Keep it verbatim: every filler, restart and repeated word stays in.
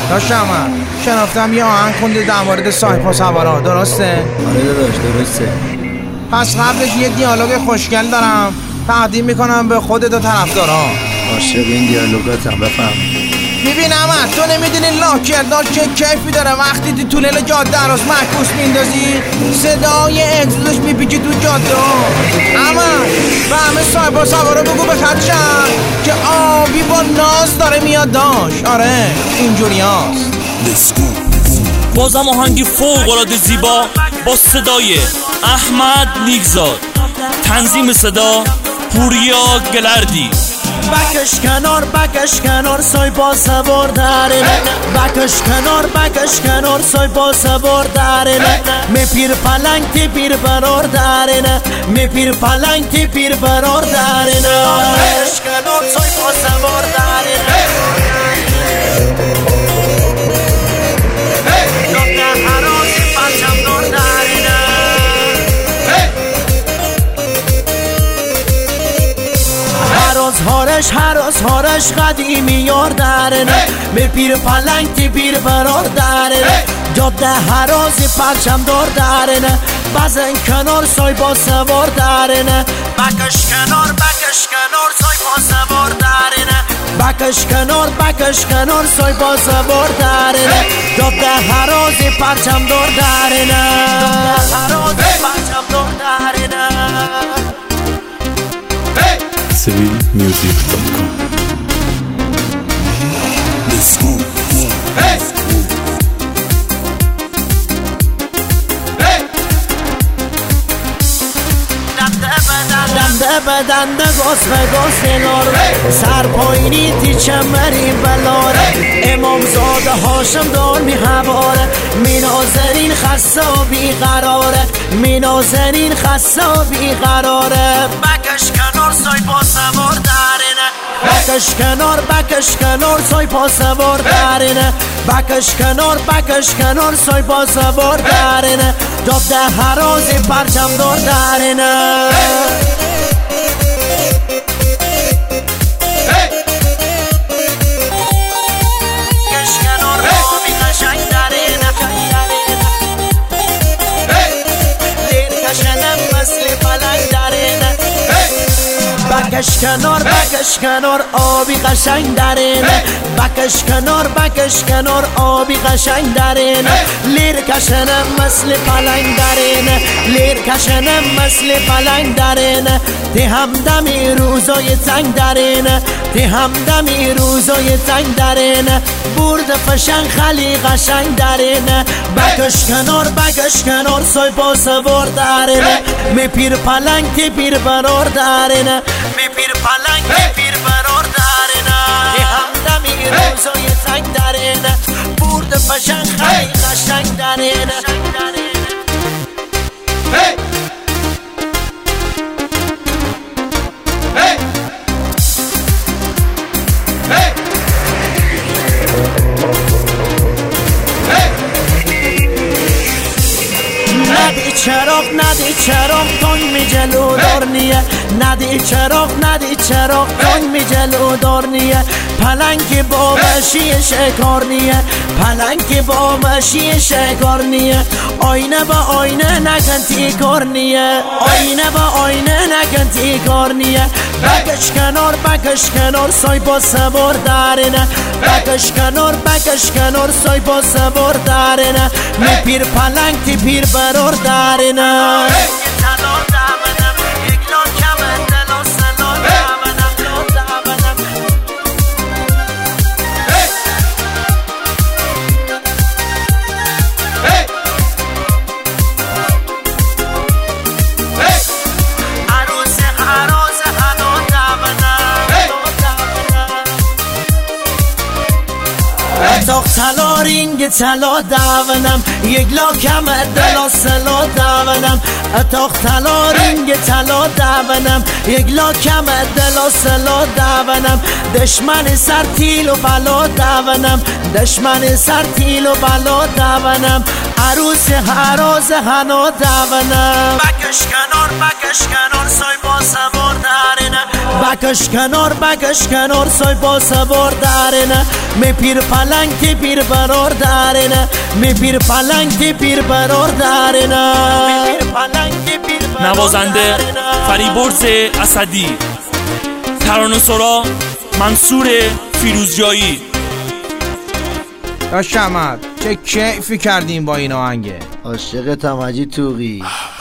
داشتم شنافتم یه آهنگ خونده در مورد صاحب سوارا، درسته؟ آره داداش درسته. پس قبلش یه دیالوگ خوشگل دارم تقدیم میکنم به خودت و طرفدارا. عاشق این دیالوگاتم، بفهم. ببین احمد، تو نمیدونی لاکردار چه کیفی داره وقتی تو تونل جاده عراس معکوس میندازی صدای اگزوزش میپیچی تو جاده. احمد و همه صاحبا سوارا بگو به خدشم که آبی با ناز داره میاد داشت. آره اینجوری هاست. بازم آهنگی فوق العاده زیبا با صدای احمد نیکزاد، تنظیم صدا پوریا گلردی. بکش کنار بکش کنار سای با سوار داره، بکش کنار بکش کنار سای با سوار داره، می پیر پلنگ تی پیر برار داره، می پیر پلنگ تی پیر برار داره، بکش کنار سای با سوار داره. هارش هراس هارش قدیمی یار داره، می پیر پلنگ تی پیر برار داره، جاده هرازی پرچم دار داره، بزن کنار سای با سوار داره، بکش کنار بکش کنار سای با سوار داره، بکش کنار بکش کنار سای با سوار داره، جاده هرازی پرچم دار داره، جاده هرازی پرچم دار داره. سویل میوزیک دات کام. Let's go. Hey. دنده بدنده گاز و گاز نار، سر پایینی تی چمری بلاره، امام زاده هاشم دار می حواره، می نازنین خسته و بیقراره، می نازنین خسته و بیقراره. بکش کنار سای با سوار دارینه، بکش کنار بکش کنار سای با سوار دارینه، بکش کنار بکش کنار سای با سوار دارینه، جاده هرازی پرچم دار دارینه. بکش کنار بکش کنار آبی قشنگ درینه، بکش کنار بکش کنار آبی قشنگ درینه، لیر کشنم مثل پلنگ درینه، لیر کشنم مثل پلنگ درینه، تی همدمی روزای تنگ درینه، تی همدمی روزای تنگ درینه، برد فشنگ خلی قشنگ درینه، بکش کنار بکش کنار سای با سوار درینه، می پیر پلنگ تی پیر برار درینه، می پیر پلنگ تی پیر برار درینه، تی همدمی روزای تنگ درینه، برد فشنگ خلی قشنگ درینه. ندی چراغ ندی چراغ تون می جلو دار نیه، ندی چراغ ندی چراغ تون می جلو دار نیه، پلنگ با مشی شکار نیه، پلنگ با مشی شکار نیه، آینه با آینه نکن تی کار نیه، آینه با آینه نکن تی کار نیه، بکش کنار بکش کنار سای با سوار دارینه، بکش کنار بکش کنار سای با سوار دارینه، می پیر پلنگ تی پیر برار دارینه. اتاق تلا رینگ تلا دونم، یک لاکم دلا سلا دونم، اتاق تلا رینگ تلا دونم، یک لاکم دلا سلا دونم، دشمن سر تیل و بلا دونم، دشمن سر تیل و بلا دونم، عروس هراز هنا دونم. بکش کنار کنار بکش کنار سای با سوار دارینه بکش کنار بکش کنار سای با سوار دارینه می پیر پلنگ تی پیر برار دارینه می پیر پلنگ تی پیر برار دارینه می پیر پلنگ تی پیر برار نوازنده فریبرز اسدی، ترانه سرا منصور فیروزجایی. داشت احمد چه کیفی کردیم با این آهنگه. عاشقتم حاجی توقی.